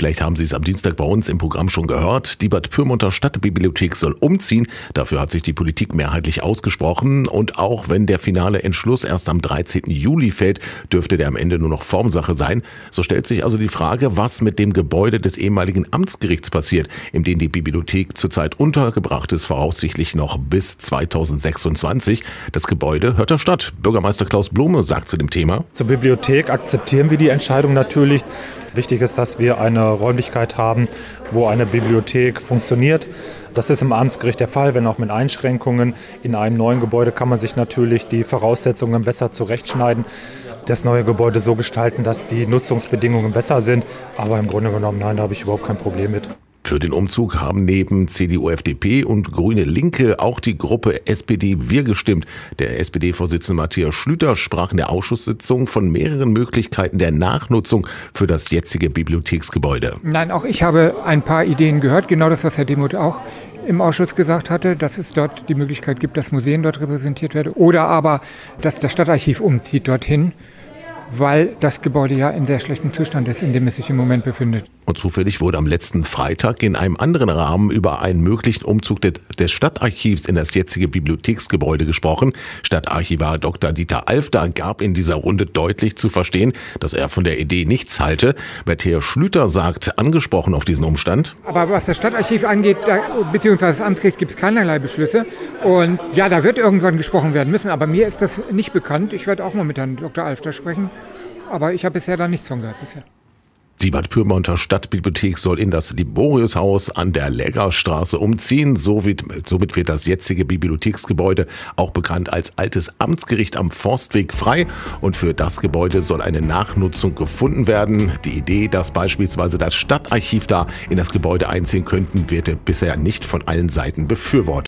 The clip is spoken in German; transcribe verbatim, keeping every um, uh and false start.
Vielleicht haben Sie es am Dienstag bei uns im Programm schon gehört. Die Bad Pyrmonter Stadtbibliothek soll umziehen. Dafür hat sich die Politik mehrheitlich ausgesprochen. Und auch wenn der finale Entschluss erst am dreizehnten Juli fällt, dürfte der am Ende nur noch Formsache sein. So stellt sich also die Frage, was mit dem Gebäude des ehemaligen Amtsgerichts passiert, in dem die Bibliothek zurzeit untergebracht ist, voraussichtlich noch bis zweitausendsechsundzwanzig. Das Gebäude hört der Stadt. Bürgermeister Klaus Blume sagt zu dem Thema: Zur Bibliothek akzeptieren wir die Entscheidung natürlich. Wichtig ist, dass wir eine Räumlichkeit haben, wo eine Bibliothek funktioniert. Das ist im Amtsgericht der Fall, wenn auch mit Einschränkungen. In einem neuen Gebäude kann man sich natürlich die Voraussetzungen besser zurechtschneiden, das neue Gebäude so gestalten, dass die Nutzungsbedingungen besser sind. Aber im Grunde genommen, nein, da habe ich überhaupt kein Problem mit. Für den Umzug haben neben C D U, F D P und Grüne Linke auch die Gruppe S P D-Wir gestimmt. Der S P D-Vorsitzende Matthias Schlüter sprach in der Ausschusssitzung von mehreren Möglichkeiten der Nachnutzung für das jetzige Bibliotheksgebäude. Nein, auch ich habe ein paar Ideen gehört, genau das, was Herr Demuth auch im Ausschuss gesagt hatte, dass es dort die Möglichkeit gibt, dass Museen dort repräsentiert werden oder aber, dass das Stadtarchiv umzieht dorthin, weil das Gebäude ja in sehr schlechtem Zustand ist, in dem es sich im Moment befindet. Und zufällig wurde am letzten Freitag in einem anderen Rahmen über einen möglichen Umzug des Stadtarchivs in das jetzige Bibliotheksgebäude gesprochen. Stadtarchivar Doktor Dieter Alfter gab in dieser Runde deutlich zu verstehen, dass er von der Idee nichts halte. Matthias Schlüter sagt, angesprochen auf diesen Umstand: Aber was das Stadtarchiv angeht, da, beziehungsweise das Amtsgericht, gibt es keinerlei Beschlüsse. Und ja, da wird irgendwann gesprochen werden müssen, aber mir ist das nicht bekannt. Ich werde auch mal mit Herrn Doktor Alfter sprechen, aber ich habe bisher da nichts von gehört bisher. Die Bad Pyrmonter Stadtbibliothek soll in das Liboriushaus an der Läggerstraße umziehen. Somit, somit wird das jetzige Bibliotheksgebäude, auch bekannt als Altes Amtsgericht am Forstweg, frei. Und für das Gebäude soll eine Nachnutzung gefunden werden. Die Idee, dass beispielsweise das Stadtarchiv da in das Gebäude einziehen könnte, wird bisher nicht von allen Seiten befürwortet.